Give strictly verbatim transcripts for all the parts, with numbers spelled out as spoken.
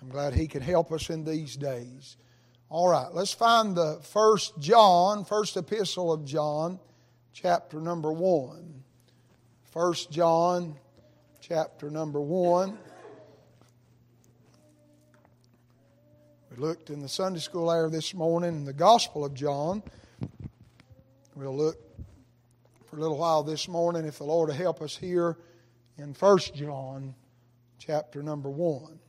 I'm glad He can help us in these days. All right, let's find the First John, First Epistle of John, chapter number one. First John, chapter number one. We looked in the Sunday school hour this morning in the Gospel of John. We'll look for a little while this morning, if the Lord will help us, here in First John, chapter number one.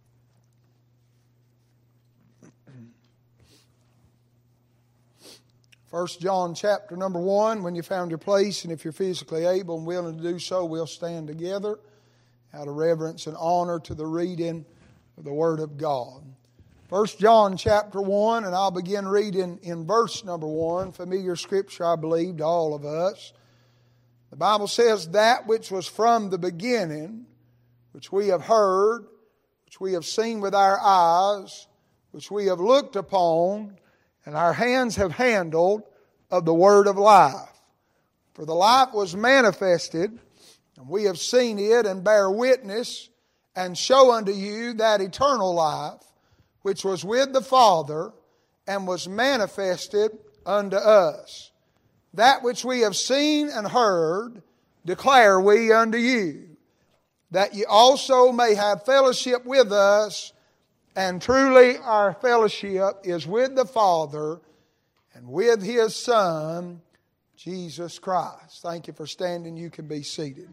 First John chapter number one, when you found your place, and if you're physically able and willing to do so, we'll stand together out of reverence and honor to the reading of the Word of God. First John chapter one, and I'll begin reading in verse number one, familiar scripture, I believe, to all of us. The Bible says, "That which was from the beginning, which we have heard, which we have seen with our eyes, which we have looked upon, and our hands have handled of the word of life. For the life was manifested, and we have seen it, and bear witness, and show unto you that eternal life, which was with the Father, and was manifested unto us. That which we have seen and heard, declare we unto you, that ye also may have fellowship with us. And truly our fellowship is with the Father and with His Son, Jesus Christ." Thank you for standing. You can be seated.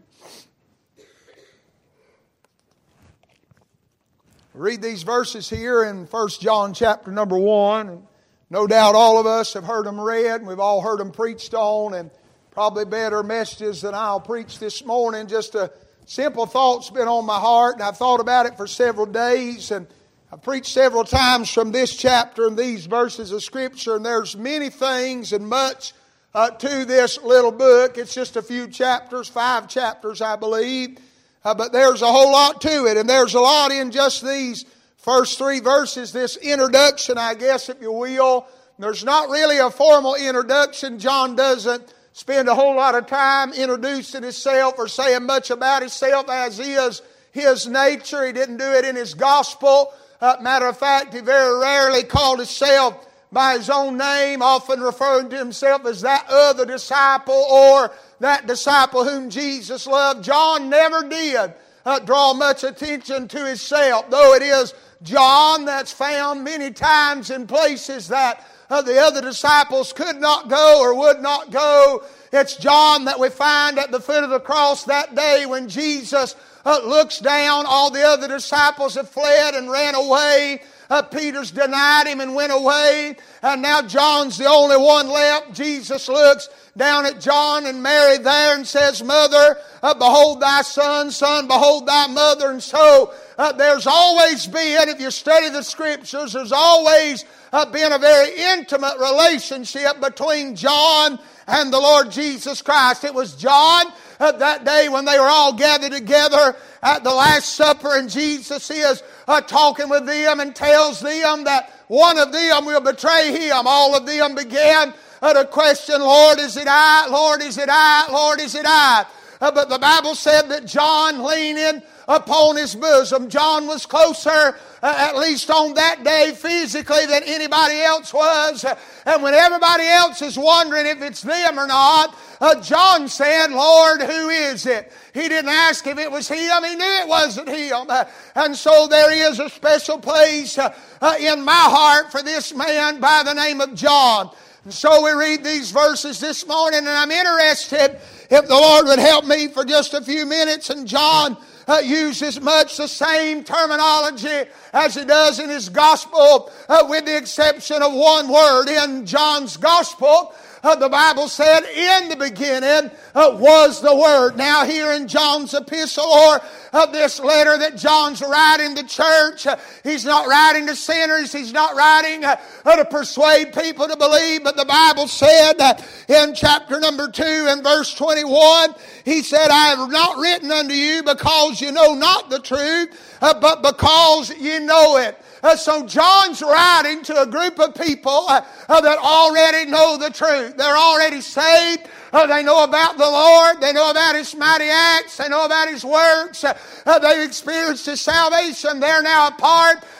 Read these verses here in First John chapter number one. And no doubt all of us have heard them read, and we've all heard them preached on, and probably better messages than I'll preach this morning. Just a simple thought's been on my heart, and I've thought about it for several days, and I've preached several times from this chapter and these verses of Scripture, and there's many things and much uh, to this little book. It's just a few chapters, five chapters, I believe, uh, but there's a whole lot to it, and there's a lot in just these first three verses, this introduction, I guess, if you will. There's not really a formal introduction. John doesn't spend a whole lot of time introducing himself or saying much about himself, as is his nature. He didn't do it in his gospel. Uh, matter of fact, he very rarely called himself by his own name, often referring to himself as that other disciple or that disciple whom Jesus loved. John never did uh, draw much attention to himself, though it is John that's found many times in places that uh, the other disciples could not go or would not go. It's John that we find at the foot of the cross that day when Jesus Uh, looks down. All the other disciples have fled and ran away. Uh, Peter's denied Him and went away. And now John's the only one left. Jesus looks down at John and Mary there and says, "Mother, uh, behold thy son. Son, behold thy mother." And so uh, there's always been, if you study the Scriptures, there's always uh, been a very intimate relationship between John and the Lord Jesus Christ. It was John Uh, that day when they were all gathered together at the Last Supper, and Jesus is uh, talking with them and tells them that one of them will betray Him. All of them began uh, to question, "Lord, is it I? Lord, is it I? Lord, is it I?" Uh, but the Bible said that John, leaning upon his bosom, John was closer, uh, at least on that day, physically than anybody else was. Uh, and when everybody else is wondering if it's them or not, uh, John said, "Lord, who is it?" He didn't ask if it was him. He knew it wasn't him. Uh, and so there is a special place uh, uh, in my heart for this man by the name of John. And so we read these verses this morning, and I'm interested if the Lord would help me for just a few minutes. And John uh, uses much the same terminology as he does in his gospel, uh, with the exception of one word. In John's gospel, uh, the Bible said, "In the beginning uh, was the Word." Now here in John's epistle, or uh, this letter that John's writing the church, uh, he's not writing to sinners. He's not writing uh, uh, to persuade people to believe. But the Bible said uh, in chapter number two and verse twenty-one, he said, "I have not written unto you because you know not the truth, uh, but because you know it." Uh, so John's writing to a group of people uh, uh, that already know the truth. They're already saved. Uh, they know about the Lord. They know about His mighty acts. They know about His works. Uh, uh, they've experienced His salvation. They're now a part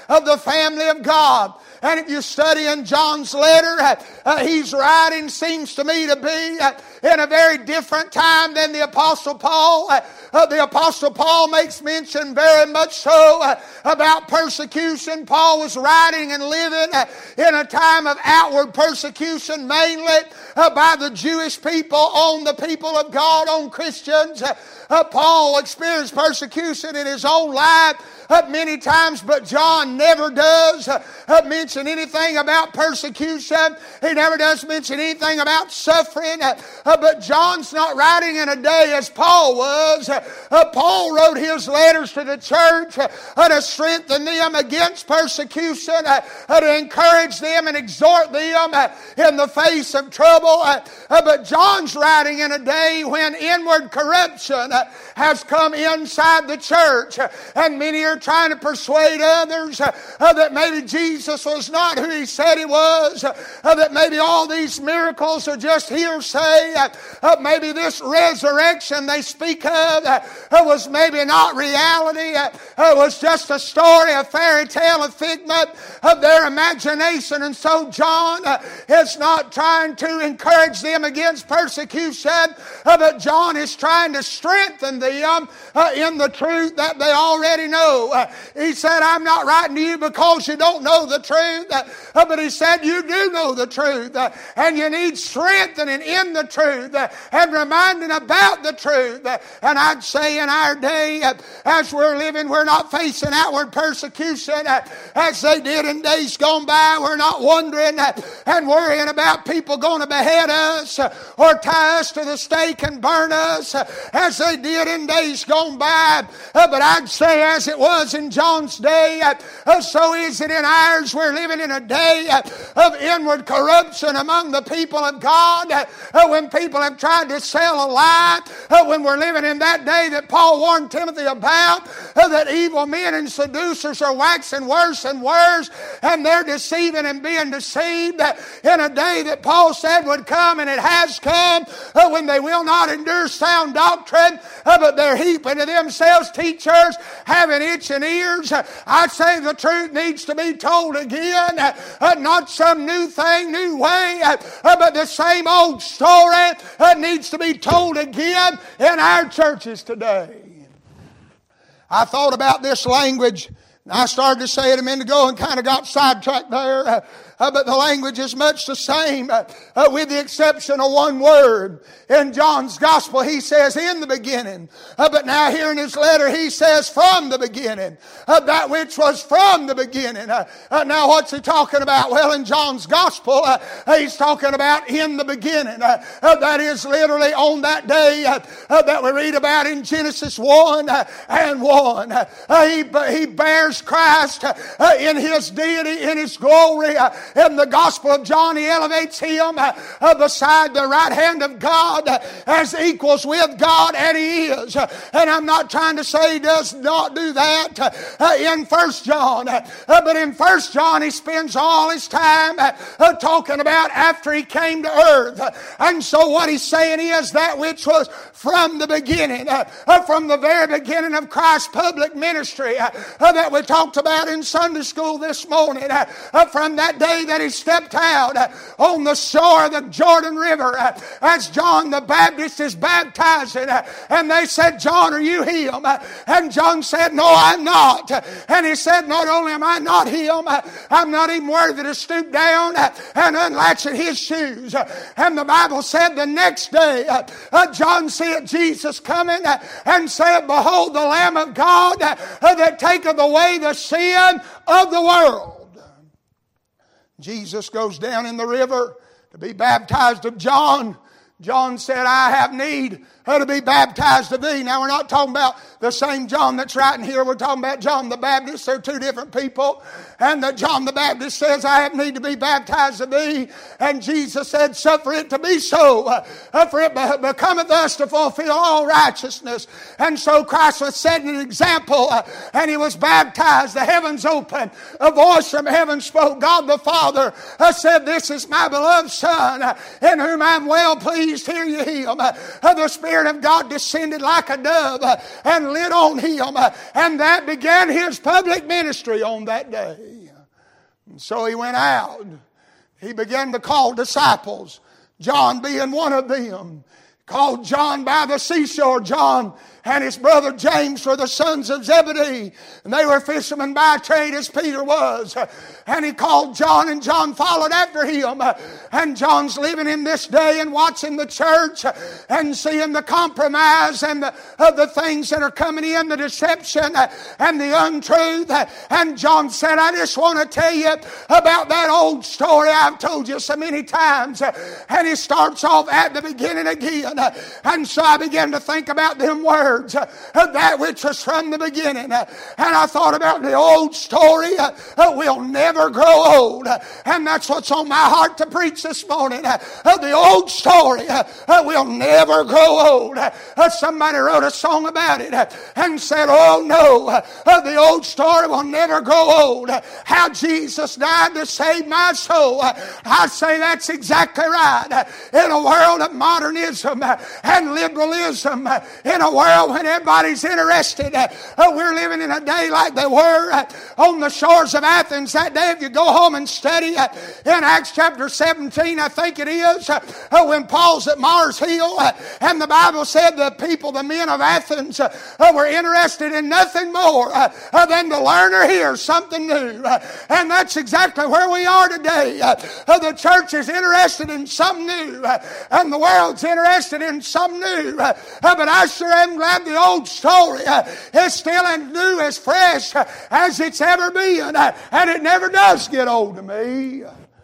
of the family of God. And if you study in John's letter, uh, uh, he's writing, seems to me to be uh, in a very different time than the Apostle Paul. Uh, uh, the Apostle Paul makes mention very much so uh, about persecution. Paul was writing and living uh, in a time of outward persecution, mainly uh, by the Jewish people on the people of God, on Christians. Uh, uh, Paul experienced persecution in his own life Uh, many times, but John never does uh, uh, mention anything about persecution. He never does mention anything about suffering. Uh, uh, but John's not writing in a day as Paul was. Uh, uh, Paul wrote his letters to the church uh, uh, to strengthen them against persecution, uh, uh, to encourage them and exhort them uh, in the face of trouble. Uh, uh, but John's writing in a day when inward corruption uh, has come inside the church, uh, and many are trying to persuade others uh, uh, that maybe Jesus was not who he said he was, uh, uh, that maybe all these miracles are just hearsay, uh, uh, maybe this resurrection they speak of uh, uh, was maybe not reality, uh, uh, was just a story, a fairy tale, a figment of their imagination. And so John uh, is not trying to encourage them against persecution, uh, but John is trying to strengthen them uh, in the truth that they already know. Uh, he said, I'm not writing to you because you don't know the truth, uh, uh, but he said you do know the truth, uh, and you need strengthening in the truth uh, and reminding about the truth. Uh, and I'd say in our day, uh, as we're living, we're not facing outward persecution uh, as they did in days gone by. We're not wondering uh, and worrying about people going to behead us uh, or tie us to the stake and burn us uh, as they did in days gone by. Uh, but I'd say as it was in John's day, uh, so is it in ours. We're living in a day uh, of inward corruption among the people of God, uh, when people have tried to sell a lie, uh, when we're living in that day that Paul warned Timothy about, uh, that evil men and seducers are waxing worse and worse, and they're deceiving and being deceived, uh, in a day that Paul said would come, and it has come, uh, when they will not endure sound doctrine, uh, but they're heaping to themselves teachers having itching ears. I say the truth needs to be told again, uh, not some new thing, new way, uh, but the same old story uh, needs to be told again in our churches today. I thought about this language, and I started to say it a minute ago and kind of got sidetracked there. Uh, Uh, but the language is much the same, uh, uh, with the exception of one word. In John's Gospel, he says, in the beginning. Uh, but now here in his letter, he says, from the beginning. Uh, that which was from the beginning. Uh, uh, now, what's he talking about? Well, in John's Gospel, uh, he's talking about in the beginning. Uh, uh, that is literally on that day uh, uh, that we read about in Genesis one uh, and one. Uh, he, he bears Christ uh, in his deity, in his glory. Uh, In the Gospel of John, he elevates him uh, uh, beside the right hand of God uh, as equals with God, and he is. Uh, and I'm not trying to say he does not do that uh, uh, in First John. Uh, uh, but in First John, he spends all his time uh, uh, talking about after he came to earth. Uh, and so what he's saying is that which was from the beginning, uh, uh, from the very beginning of Christ's public ministry uh, uh, that we talked about in Sunday school this morning. Uh, uh, from that day that he stepped out uh, on the shore of the Jordan River uh, as John the Baptist is baptizing, uh, and they said, John, are you him? Uh, and John said, no, I'm not. Uh, and he said, not only am I not him, uh, I'm not even worthy to stoop down uh, and unlatch his shoes. Uh, and the Bible said the next day, uh, uh, John said Jesus coming uh, and said, behold the Lamb of God uh, uh, that taketh away the sin of the world. Jesus goes down in the river to be baptized of John. John said, I have need to be baptized of thee. Now, we're not talking about the same John that's writing here. We're talking about John the Baptist. They're two different people. And the John the Baptist says, I have need to be baptized of thee. And Jesus said, suffer it to be so. Uh, for it becometh us to fulfill all righteousness. And so Christ was setting an example. Uh, and he was baptized. The heavens opened. A voice from heaven spoke. God the Father uh, said, this is my beloved Son, uh, in whom I am well pleased. Hear ye him. Uh, the Spirit Spirit of God descended like a dove uh, and lit on him. Uh, and that began his public ministry on that day. And so he went out. He began to call disciples, John being one of them. Called John by the seashore. John and his brother James were the sons of Zebedee. And they were fishermen by trade as Peter was. And he called John, and John followed after him. And John's living in this day and watching the church and seeing the compromise and the, uh, the things that are coming in, the deception and the untruth. And John said, I just want to tell you about that old story I've told you so many times. And he starts off at the beginning again. And so I began to think about them words, that which was from the beginning. And I thought about the old story will never grow old. And that's what's on my heart to preach this morning. The old story will never grow old. Somebody wrote a song about it and said, oh no, the old story will never grow old. How Jesus died to save my soul. I say that's exactly right. In a world of modernism and liberalism, in a world when everybody's interested, we're living in a day like they were on the shores of Athens that day. If you go home and study in Acts chapter seventeen, I think it is, when Paul's at Mars Hill, and the Bible said the people, the men of Athens, were interested in nothing more than to learn or hear something new. And that's exactly where we are today. The church is interested in something new, and the world's interested in something new. But I sure am glad the old story is still as new, as fresh as it's ever been, and it never does get old to me.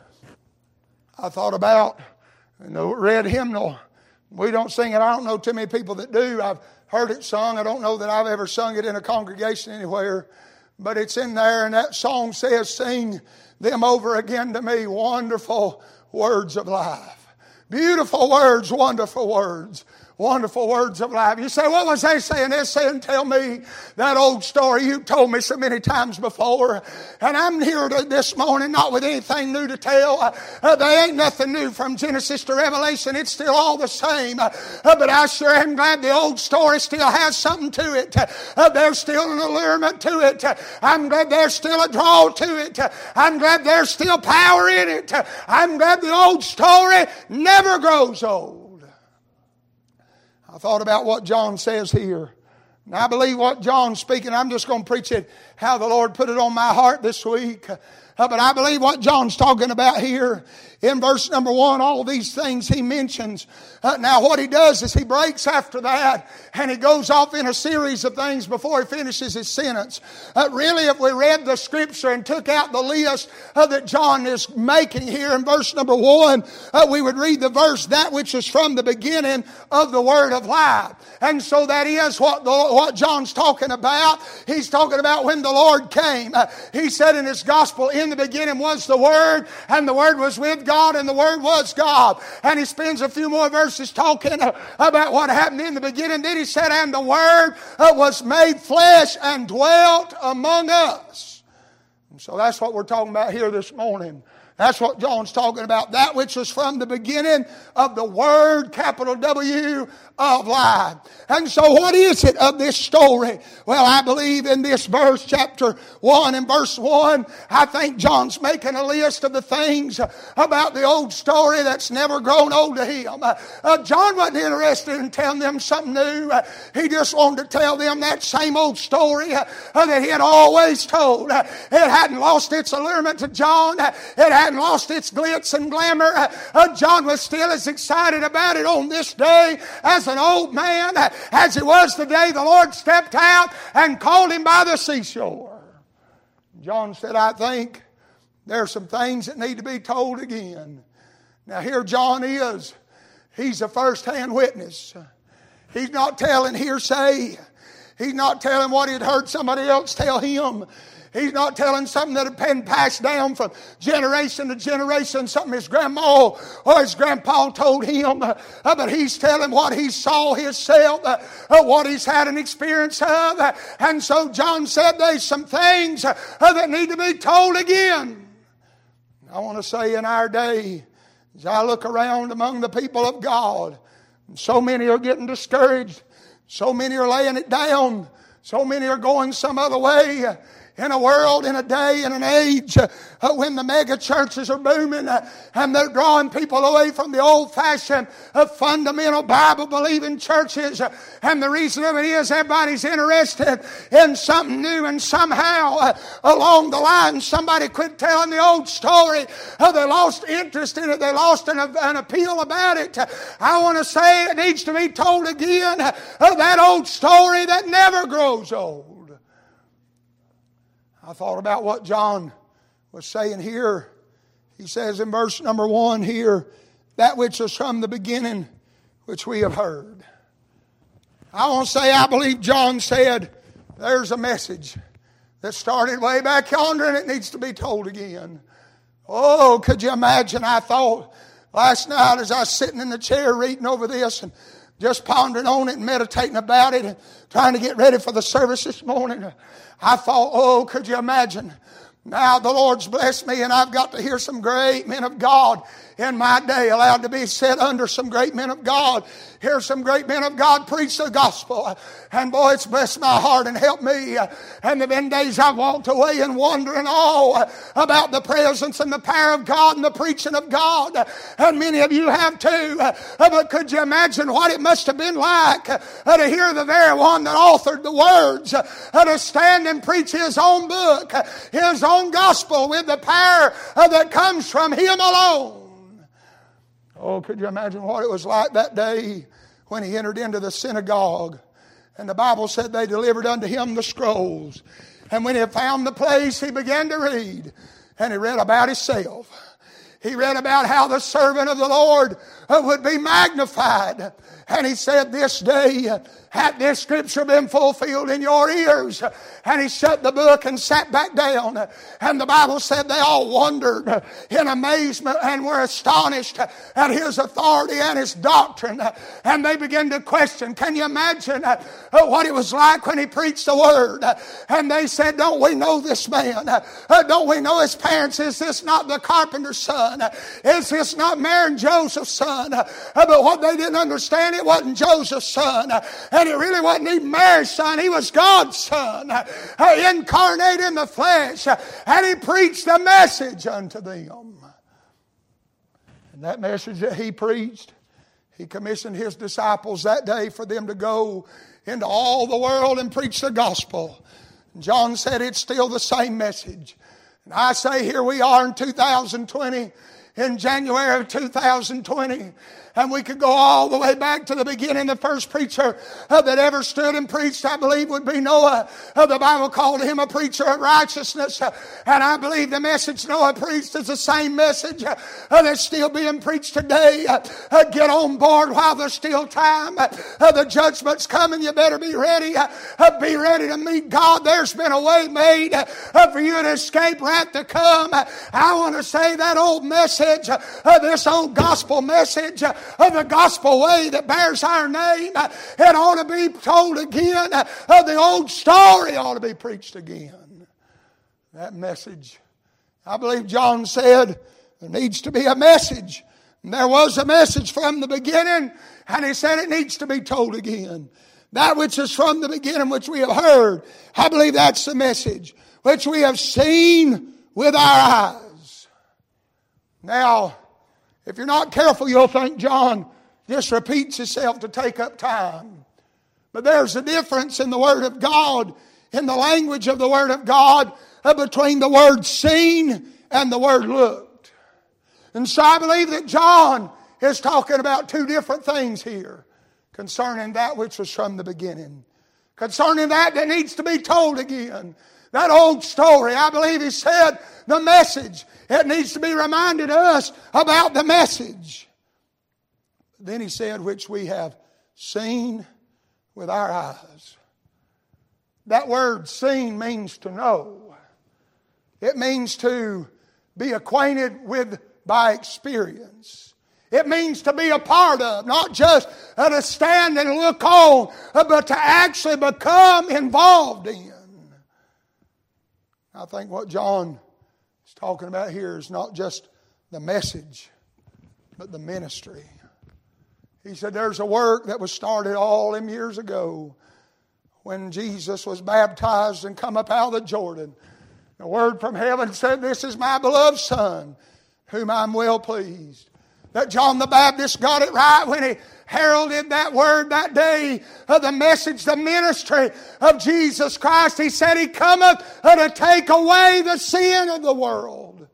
I thought about the red hymnal. We don't sing it. I don't know too many people that do. I've heard it sung. I don't know that I've ever sung it in a congregation anywhere. But it's in there, and that song says, sing them over again to me, wonderful words of life. Beautiful words, wonderful words. Wonderful words of life. You say, what was they saying? They're saying, tell me that old story you told me so many times before. And I'm here to, this morning not with anything new to tell. Uh, there ain't nothing new from Genesis to Revelation. It's still all the same. Uh, but I sure am glad the old story still has something to it. Uh, there's still an allurement to it. Uh, I'm glad there's still a draw to it. Uh, I'm glad there's still power in it. Uh, I'm glad the old story never grows old. I thought about what John says here. And I believe what John's speaking, I'm just going to preach it how the Lord put it on my heart this week. Uh, but I believe what John's talking about here in verse number one, all these things he mentions. Uh, now what he does is he breaks after that and he goes off in a series of things before he finishes his sentence. Uh, really, if we read the scripture and took out the list uh, that John is making here in verse number one, uh, we would read the verse, that which is from the beginning of the word of life. And so that is what, the, what John's talking about. He's talking about when the Lord came. Uh, he said in his gospel, in the beginning was the Word, and the Word was with God, and the Word was God. And he spends a few more verses talking uh, about what happened in the beginning. Then he said, and the Word uh, was made flesh and dwelt among us. And so that's what we're talking about here this morning. That's what John's talking about. That which was from the beginning of the Word, capital W, of life. And so what is it of this story? Well, I believe in this verse, chapter one and verse one, I think John's making a list of the things about the old story that's never grown old to him. Uh, uh, John wasn't interested in telling them something new. Uh, he just wanted to tell them that same old story uh, uh, that he had always told. Uh, it hadn't lost its allurement to John. Uh, it hadn't lost its glitz and glamour. Uh, uh, John was still as excited about it on this day as an old man, uh, as it was the day the Lord stepped out and called him by the seashore. John said, I think there are some things that need to be told again. Now here John is. He's a first-hand witness. He's not telling hearsay. He's not telling what he'd heard somebody else tell him. He's not telling something that had been passed down from generation to generation, something his grandma or his grandpa told him. Uh, but he's telling what he saw himself, uh, uh, what he's had an experience of. Uh, and so John said there's some things uh, that need to be told again. I want to say in our day, as I look around among the people of God, And so many are getting discouraged. So many are laying it down. So many are going some other way. In a world, in a day, in an age uh, when the mega churches are booming uh, and they're drawing people away from the old-fashioned, uh, fundamental Bible-believing churches. Uh, and the reason of it is everybody's interested in something new, and somehow uh, along the line somebody quit telling the old story. Uh, they lost interest in it. They lost an, an appeal about it. Uh, I want to say it needs to be told again. Uh, that old story that never grows old. I thought about what John was saying here. He says in verse number one here, that which is from the beginning, which we have heard. I want to say, I believe John said, there's a message that started way back yonder and it needs to be told again. Oh, could you imagine? I thought last night as I was sitting in the chair reading over this and just pondering on it and meditating about it and trying to get ready for the service this morning, I thought, oh, could you imagine? Now the Lord's blessed me and I've got to hear some great men of God in my day, allowed to be set under some great men of God. Hear some great men of God preach the gospel. And boy, it's blessed my heart and helped me. And there have been days I've walked away and wondering all about the presence and the power of God and the preaching of God. And many of you have too. But could you imagine what it must have been like to hear the very one that authored the words, to stand and preach his own book, his own gospel with the power that comes from him alone. Oh, could you imagine what it was like that day when he entered into the synagogue? And the Bible said they delivered unto him the scrolls. And when he found the place, he began to read. And he read about himself. He read about how the servant of the Lord would be magnified. And he said, this day hath this scripture been fulfilled in your ears. And he shut the book and sat back down. And the Bible said they all wondered in amazement and were astonished at his authority and his doctrine. And they began to question, can you imagine what it was like when he preached the word? And they said, don't we know this man? Don't we know his parents? Is this not the carpenter's son? Is this not Mary and Joseph's son? But what they didn't understand, it wasn't Joseph's son. And it really wasn't even Mary's son. He was God's son, incarnate in the flesh. And he preached the message unto them. And that message that he preached, he commissioned his disciples that day for them to go into all the world and preach the gospel. And John said it's still the same message. And I say here we are in two thousand twenty, in January of two thousand twenty. And we could go all the way back to the beginning. The first preacher uh, that ever stood and preached, I believe, would be Noah. Uh, the Bible called him a preacher of righteousness. Uh, and I believe the message Noah preached is the same message uh, uh, that's still being preached today. Uh, uh, get on board while there's still time. Uh, uh, the judgment's coming. You better be ready. Uh, uh, be ready to meet God. There's been a way made uh, uh, for you to escape wrath to come. Uh, I want to say that old message, uh, uh, this old gospel message, uh, of the gospel way that bears our name, it ought to be told again. The old story ought to be preached again. That message, I believe John said, there needs to be a message. And there was a message from the beginning, and he said it needs to be told again. That which is from the beginning, which we have heard, I believe that's the message, which we have seen with our eyes. Now, if you're not careful, you'll think John just repeats himself to take up time. But there's a difference in the Word of God, in the language of the Word of God, uh, between the word seen and the word looked. And so I believe that John is talking about two different things here concerning that which was from the beginning. Concerning that that needs to be told again. That old story, I believe he said, the message. It needs to be reminded us about the message. Then he said, which we have seen with our eyes. That word seen means to know. It means to be acquainted with by experience. It means to be a part of, not just to stand and look on, but to actually become involved in. I think what John is talking about here is not just the message, but the ministry. He said, there's a work that was started all them years ago when Jesus was baptized and come up out of the Jordan. The word from heaven said, this is my beloved Son, whom I'm well pleased. That John the Baptist got it right when he heralded that word that day of the message, the ministry of Jesus Christ. He said, He cometh to take away the sin of the world.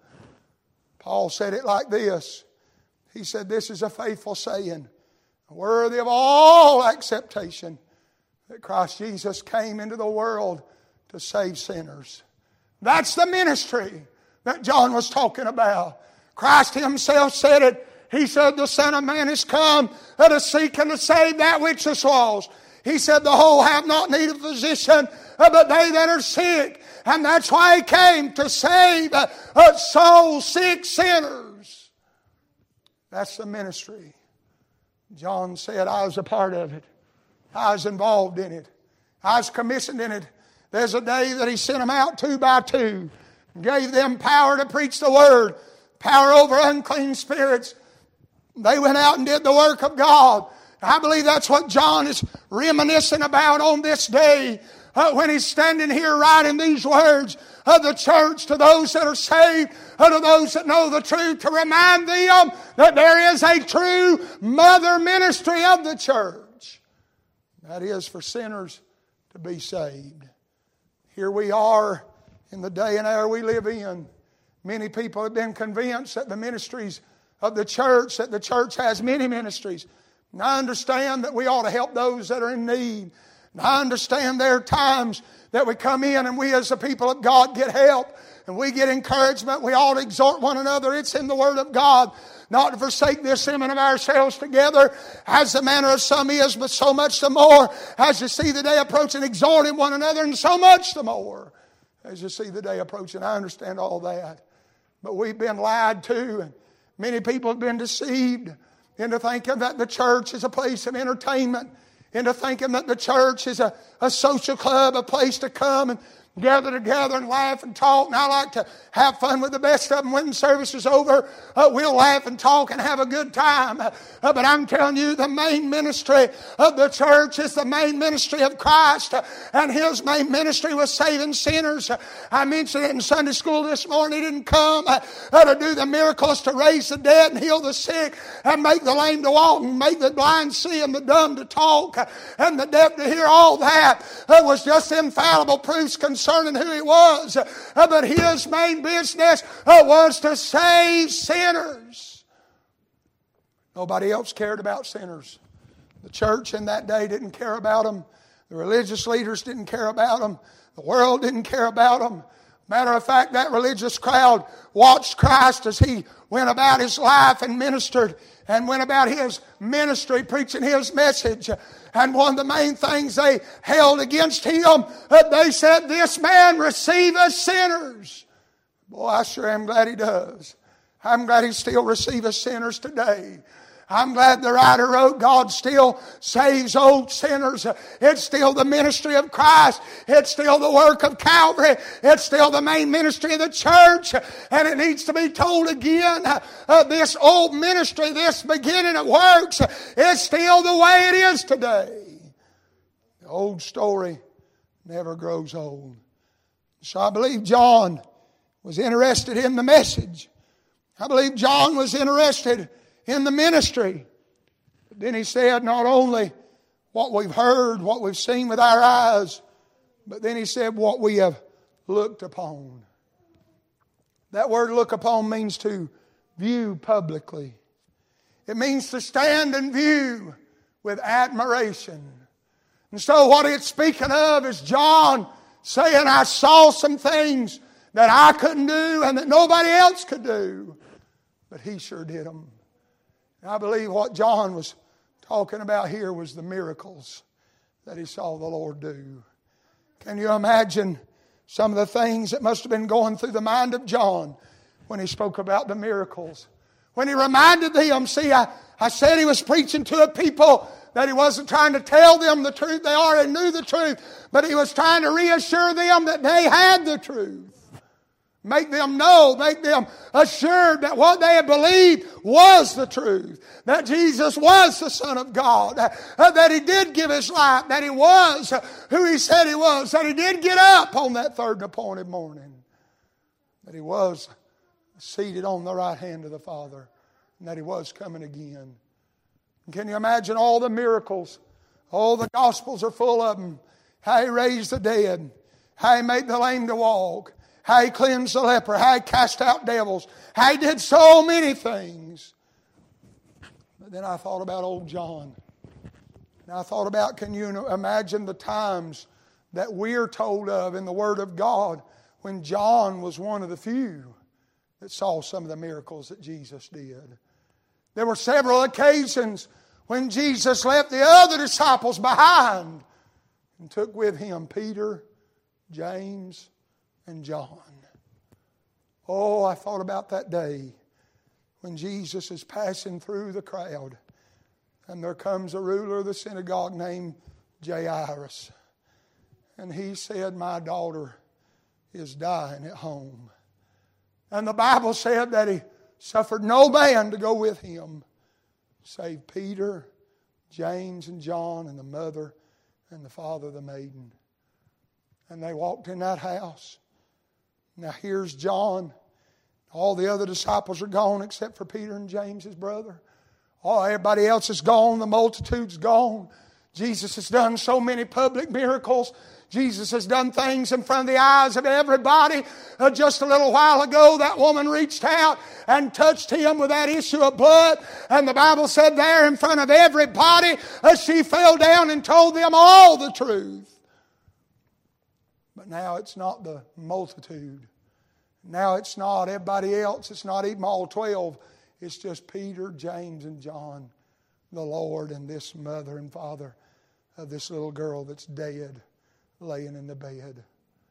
Paul said it like this. He said, this is a faithful saying, worthy of all acceptation, that Christ Jesus came into the world to save sinners. That's the ministry that John was talking about. Christ Himself said it. He said, the Son of Man is come to seek and to save that which is lost. He said, the whole have not need of physician, but they that are sick. And that's why He came, to save souls, sick sinners. That's the ministry. John said, I was a part of it. I was involved in it. I was commissioned in it. There's a day that He sent them out two by two, gave them power to preach the Word, power over unclean spirits. They went out and did the work of God. I believe that's what John is reminiscing about on this day uh, when he's standing here writing these words of the church to those that are saved, uh, to those that know the truth, to remind them that there is a true mother ministry of the church. That is for sinners to be saved. Here we are in the day and hour we live in. Many people have been convinced that the ministries of the church, that the church has many ministries. And I understand that we ought to help those that are in need. And I understand there are times that we come in and we as the people of God get help and we get encouragement. We ought to exhort one another. It's in the Word of God. Not to forsake the assembling of ourselves together, as the manner of some is, but so much the more as you see the day approaching, exhorting one another, and so much the more as you see the day approaching. I understand all that. But we've been lied to, and many people have been deceived into thinking that the church is a place of entertainment, into thinking that the church is a, a social club, a place to come and gather together and laugh and talk. And I like to have fun with the best of them. When the service is over, uh, we'll laugh and talk and have a good time. Uh, but I'm telling you, the main ministry of the church is the main ministry of Christ. Uh, and His main ministry was saving sinners. Uh, I mentioned it in Sunday school this morning. He didn't come uh, uh, to do the miracles, to raise the dead and heal the sick and make the lame to walk and make the blind see and the dumb to talk uh, and the deaf to hear. All that uh, was just infallible proofs concerning who He was. Uh, but His main business uh, was to save sinners. Nobody else cared about sinners. The church in that day didn't care about them. The religious leaders didn't care about them. The world didn't care about them. Matter of fact, that religious crowd watched Christ as He went about His life and ministered and went about His ministry, preaching His message. And one of the main things they held against Him, they said, this man receiveth sinners. Boy, I sure am glad He does. I'm glad He still receiveth sinners today. I'm glad the writer wrote, God still saves old sinners. It's still the ministry of Christ. It's still the work of Calvary. It's still the main ministry of the church. And it needs to be told again, uh, this old ministry, this beginning of works, is still the way it is today. The old story never grows old. So I believe John was interested in the message. I believe John was interested in the ministry. But then he said not only what we've heard, what we've seen with our eyes, but then he said what we have looked upon. That word look upon means to view publicly. It means to stand and view with admiration. And so what it's speaking of is John saying, I saw some things that I couldn't do and that nobody else could do, but he sure did them. And I believe what John was talking about here was the miracles that he saw the Lord do. Can you imagine some of the things that must have been going through the mind of John when he spoke about the miracles? When he reminded them, see, I, I said he was preaching to a people that he wasn't trying to tell them the truth. They already knew the truth. But he was trying to reassure them that they had the truth. Make them know, make them assured that what they had believed was the truth. That Jesus was the Son of God. That He did give His life. That He was who He said He was. That He did get up on that third and appointed morning. That He was seated on the right hand of the Father. And that He was coming again. And can you imagine all the miracles? All the Gospels are full of them. How He raised the dead. How He made the lame to walk. How He cleansed the leper. How He cast out devils. How He did so many things. But then I thought about old John. And I thought about, can you imagine the times that we're told of in the Word of God when John was one of the few that saw some of the miracles that Jesus did. There were several occasions when Jesus left the other disciples behind and took with Him Peter, James, and John. Oh, I thought about that day when Jesus is passing through the crowd and there comes a ruler of the synagogue named Jairus. And he said, my daughter is dying at home. And the Bible said that he suffered no man to go with him save Peter, James, and John, and the mother and the father of the maiden. And they walked in that house. Now here's John. All the other disciples are gone except for Peter and James, his brother. Oh, everybody else is gone. The multitude's gone. Jesus has done so many public miracles. Jesus has done things in front of the eyes of everybody. Uh, just a little while ago, that woman reached out and touched Him with that issue of blood. And the Bible said there in front of everybody, uh, she fell down and told them all the truth. But now it's not the multitude. Now it's not everybody else. It's not even all twelve. It's just Peter, James, and John, the Lord, and this mother and father of this little girl that's dead, laying in the bed.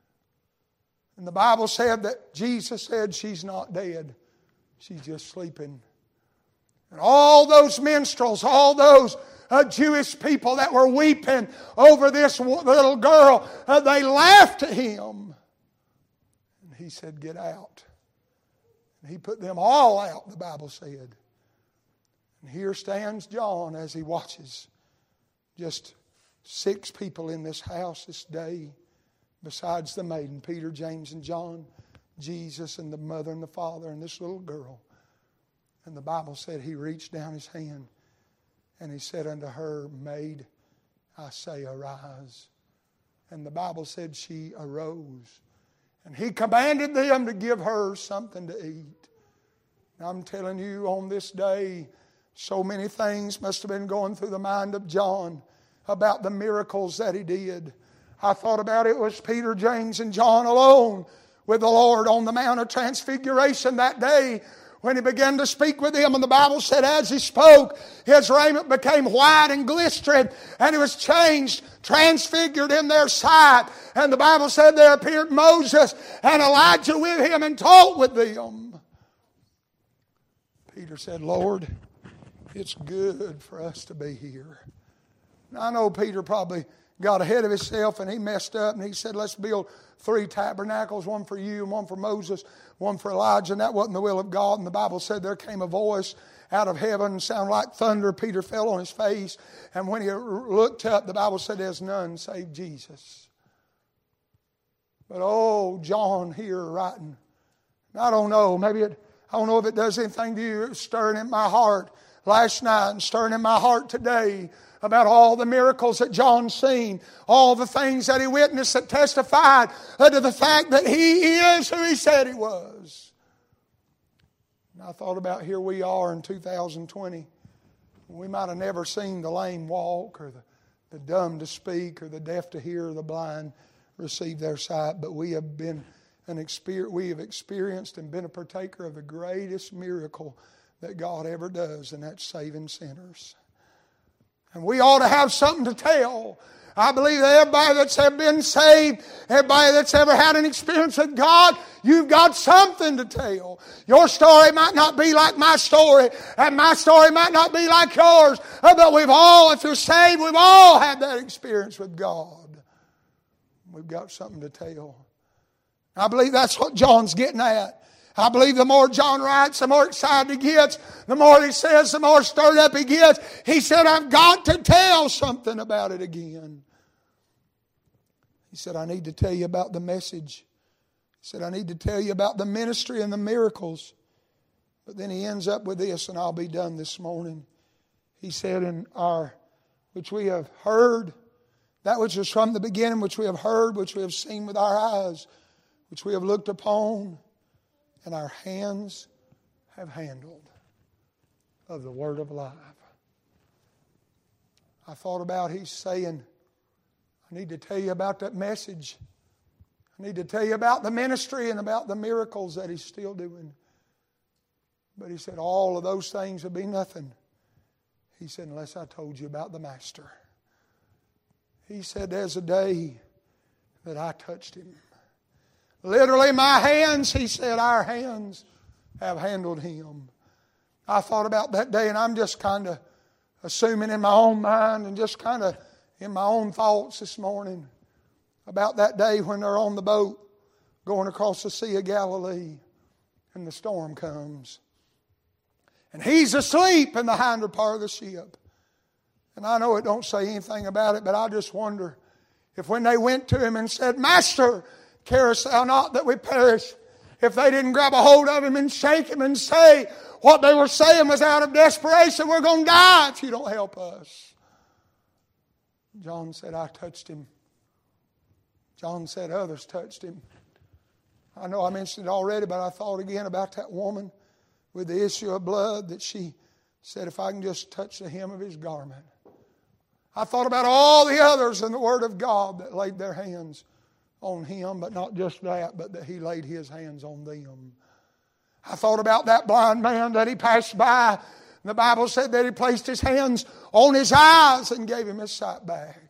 And the Bible said that Jesus said she's not dead. She's just sleeping. And all those minstrels, all those uh, Jewish people that were weeping over this little girl, uh, they laughed at Him. And He said, get out. And He put them all out, the Bible said. And here stands John as he watches just six people in this house this day, besides the maiden, Peter, James, and John, Jesus, and the mother and the father, and this little girl. And the Bible said He reached down His hand and He said unto her, Maid, I say, arise. And the Bible said she arose. And He commanded them to give her something to eat. Now I'm telling you, on this day, so many things must have been going through the mind of John about the miracles that he did. I thought about it was Peter, James, and John alone with the Lord on the Mount of Transfiguration that day when He began to speak with them. And the Bible said as He spoke, His raiment became white and glistening, and He was changed, transfigured in their sight. And the Bible said there appeared Moses and Elijah with Him and talked with them. Peter said, Lord, it's good for us to be here. Now, I know Peter probably got ahead of himself and he messed up and he said, let's build three tabernacles, one for you and one for Moses, one for Elijah. And that wasn't the will of God. And the Bible said there came a voice out of heaven, sounded like thunder. Peter fell on his face. And when he looked up, the Bible said there's none save Jesus. But oh, John here writing. I don't know, maybe it, I don't know if it does anything to you. It was stirring in my heart last night and stirring in my heart today about all the miracles that John's seen, all the things that he witnessed that testified to the fact that He is who He said He was. And I thought about here we are in two thousand twenty. We might have never seen the lame walk or the, the dumb to speak or the deaf to hear or the blind receive their sight, but we have been an experience, we have experienced and been a partaker of the greatest miracle that God ever does, and that's saving sinners. And we ought to have something to tell. I believe that everybody that's ever been saved, everybody that's ever had an experience with God, you've got something to tell. Your story might not be like my story, and my story might not be like yours, but we've all, if you're saved, we've all had that experience with God. We've got something to tell. I believe that's what John's getting at. I believe the more John writes, the more excited he gets. The more he says, the more stirred up he gets. He said, I've got to tell something about it again. He said, I need to tell you about the message. He said, I need to tell you about the ministry and the miracles. But then he ends up with this, and I'll be done this morning. He said, in our, which we have heard, that which was from the beginning, which we have heard, which we have seen with our eyes, which we have looked upon, and our hands have handled of the word of life. I thought about he's saying, I need to tell you about that message. I need to tell you about the ministry and about the miracles that he's still doing. But he said, all of those things would be nothing. He said, unless I told you about the Master. He said, there's a day that I touched him. Literally my hands, he said, our hands have handled him. I thought about that day, and I'm just kind of assuming in my own mind and just kind of in my own thoughts this morning about that day when they're on the boat going across the Sea of Galilee and the storm comes. And he's asleep in the hinder part of the ship. And I know it don't say anything about it, but I just wonder if when they went to him and said, Master, carest thou not that we perish? If they didn't grab a hold of him and shake him and say what they were saying was out of desperation, we're going to die if you don't help us. John said, I touched him. John said others touched him. I know I mentioned it already, but I thought again about that woman with the issue of blood that she said, if I can just touch the hem of his garment. I thought about all the others in the Word of God that laid their hands on him, but not just that, but that he laid his hands on them. I thought about that blind man that he passed by. The Bible said that he placed his hands on his eyes and gave him his sight back.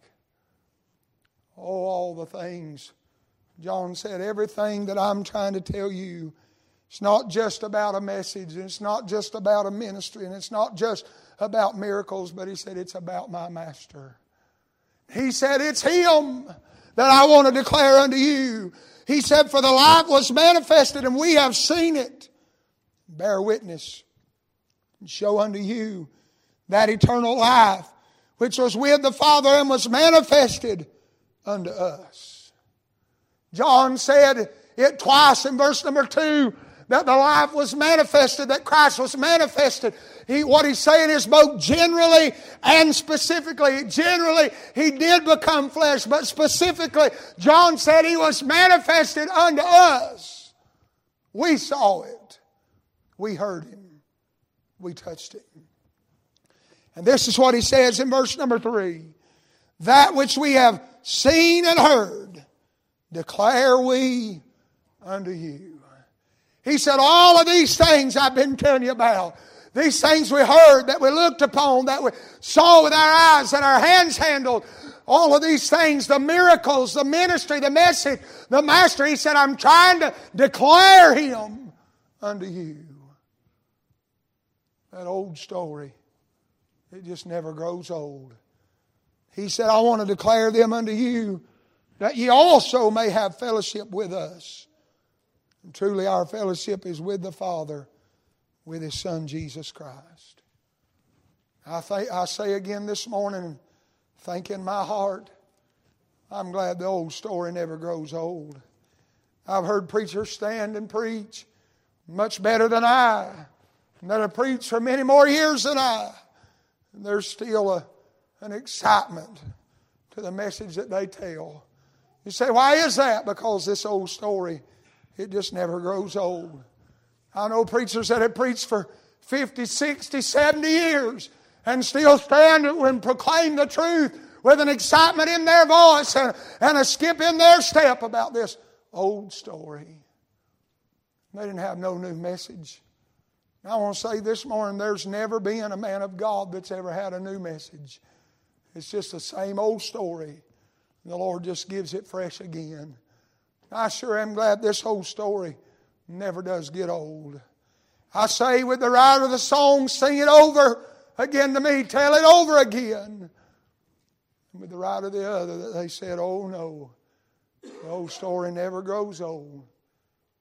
Oh, all the things. John said, everything that I'm trying to tell you, it's not just about a message, and it's not just about a ministry, and it's not just about miracles, but he said it's about my Master. He said it's him that I want to declare unto you. He said, for the light was manifested, and we have seen it. Bear witness and show unto you that eternal life which was with the Father and was manifested unto us. John said it twice in verse number two, that the life was manifested, that Christ was manifested. He, what he's saying is both generally and specifically. Generally, he did become flesh, but specifically, John said he was manifested unto us. We saw it. We heard him. We touched him. And this is what he says in verse number three. That which we have seen and heard, declare we unto you. He said, all of these things I've been telling you about, these things we heard, that we looked upon, that we saw with our eyes, that our hands handled, all of these things, the miracles, the ministry, the message, the Master, he said, I'm trying to declare him unto you. That old story, it just never grows old. He said, I want to declare them unto you, that ye also may have fellowship with us. And truly our fellowship is with the Father, with His Son Jesus Christ. I, th- I say again this morning, think in my heart, I'm glad the old story never grows old. I've heard preachers stand and preach much better than I, and that have preached for many more years than I. And there's still a, an excitement to the message that they tell. You say, why is that? Because this old story, it just never grows old. I know preachers that have preached for fifty, sixty, seventy years and still stand and proclaim the truth with an excitement in their voice and, and a skip in their step about this old story. They didn't have no new message. I want to say this morning, there's never been a man of God that's ever had a new message. It's just the same old story. The Lord just gives it fresh again. I sure am glad this whole story never does get old. I say with the writer of the song, sing it over again to me, tell it over again. And with the writer of the other, that they said, oh no, the old story never grows old.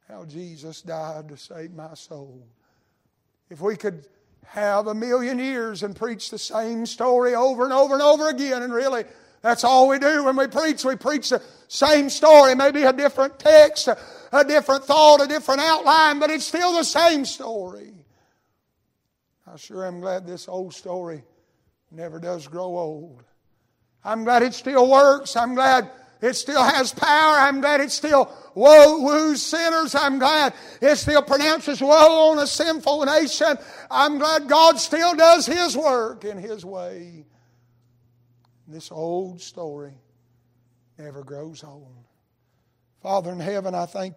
how Jesus died to save my soul. If we could have a million years and preach the same story over and over and over again, and really that's all we do when we preach. We preach the same story, maybe a different text, a, a different thought, a different outline, but it's still the same story. I sure am glad this old story never does grow old. I'm glad it still works. I'm glad it still has power. I'm glad it still woe, woos sinners. I'm glad it still pronounces woe on a sinful nation. I'm glad God still does His work in His way. This old story never grows old. Father in heaven, I thank